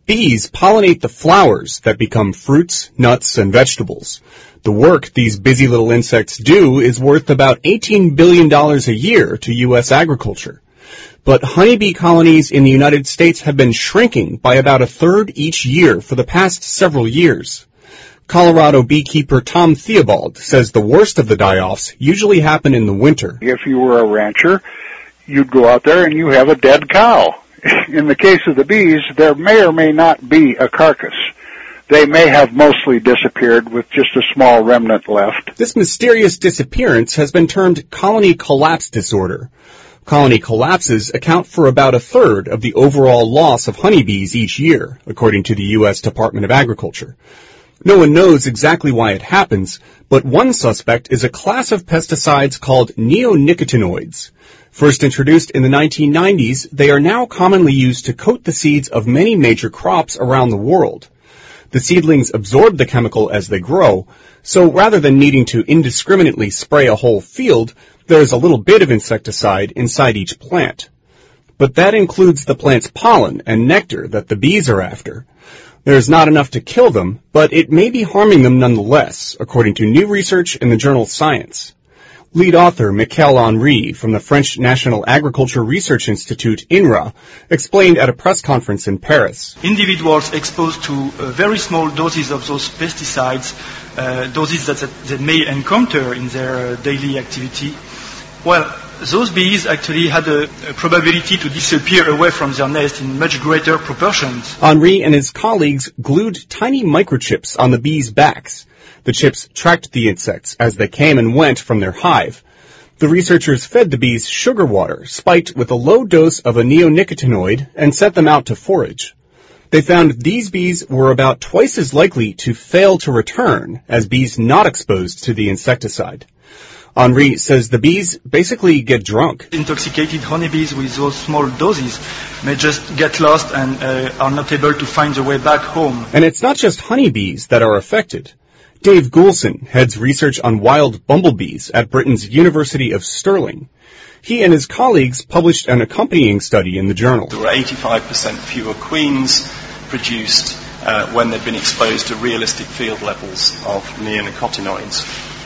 Bees pollinate the flowers that become fruits, nuts, and vegetables. The work these busy little insects do is worth about $18 billion a year to U.S. agriculture. But honeybee colonies in the United States have been shrinking by about a third each year for the past several years. Colorado beekeeper Tom Theobald says the worst of the die-offs usually happen in the winter. If you were a rancher, you'd go out there and you have a dead cow. In the case of the bees, there may or may not be a carcass. They may have mostly disappeared with just a small remnant left. This mysterious disappearance has been termed colony collapse disorder. Colony collapses account for about a third of the overall loss of honeybees each year, according to the U.S. Department of Agriculture. No one knows exactly why it happens, but one suspect is a class of pesticides called neonicotinoids. First introduced in the 1990s, they are now commonly used to coat the seeds of many major crops around the world. The seedlings absorb the chemical as they grow, so rather than needing to indiscriminately spray a whole field, there is a little bit of insecticide inside each plant. But that includes the plant's pollen and nectar that the bees are after. There is not enough to kill them, but it may be harming them nonetheless, according to new research in the journal Science. Lead author Michel Henry from the French National Agriculture Research Institute, INRA, explained at a press conference in Paris. Individuals exposed to very small doses of those pesticides, doses that they may encounter in their daily activity, well, those bees actually had a probability to disappear away from their nest in much greater proportions. Henry and his colleagues glued tiny microchips on the bees' backs. The chips tracked the insects as they came and went from their hive. The researchers fed the bees sugar water spiked with a low dose of a neonicotinoid and sent them out to forage. They found these bees were about twice as likely to fail to return as bees not exposed to the insecticide. Henry says the bees basically get drunk. Intoxicated honeybees with those small doses may just get lost and are not able to find their way back home. And it's not just honeybees that are affected. Dave Goulson heads research on wild bumblebees at Britain's University of Stirling. He and his colleagues published an accompanying study in the journal. There were 85% fewer queens produced when they'd been exposed to realistic field levels of neonicotinoids,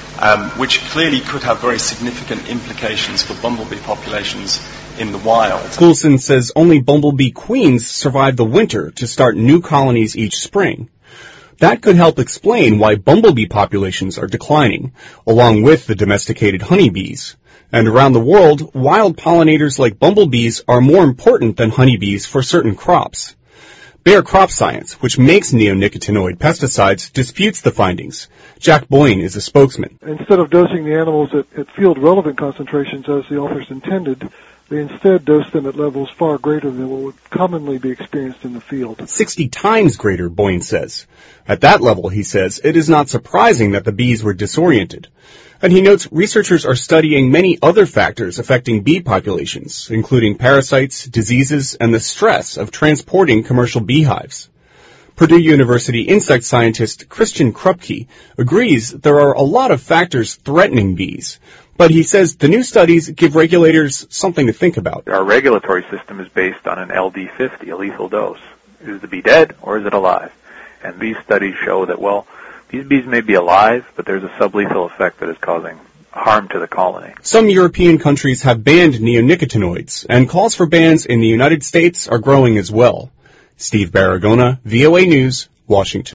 which clearly could have very significant implications for bumblebee populations in the wild. Goulson says only bumblebee queens survive the winter to start new colonies each spring. That could help explain why bumblebee populations are declining, along with the domesticated honeybees. And around the world, wild pollinators like bumblebees are more important than honeybees for certain crops. Bayer Crop Science, which makes neonicotinoid pesticides, disputes the findings. Jack Boyne is a spokesman. Instead of dosing the animals at field-relevant concentrations as the authors intended, they instead dose them at levels far greater than what would commonly be experienced in the field. 60 times greater, Boyne says. At that level, he says, it is not surprising that the bees were disoriented. And he notes researchers are studying many other factors affecting bee populations, including parasites, diseases, and the stress of transporting commercial beehives. Purdue University insect scientist Christian Krupke agrees there are a lot of factors threatening bees, but he says the new studies give regulators something to think about. Our regulatory system is based on an LD50, a lethal dose. Is the bee dead or is it alive? And these studies show that, well, these bees may be alive, but there's a sublethal effect that is causing harm to the colony. Some European countries have banned neonicotinoids, and calls for bans in the United States are growing as well. Steve Baragona, VOA News, Washington.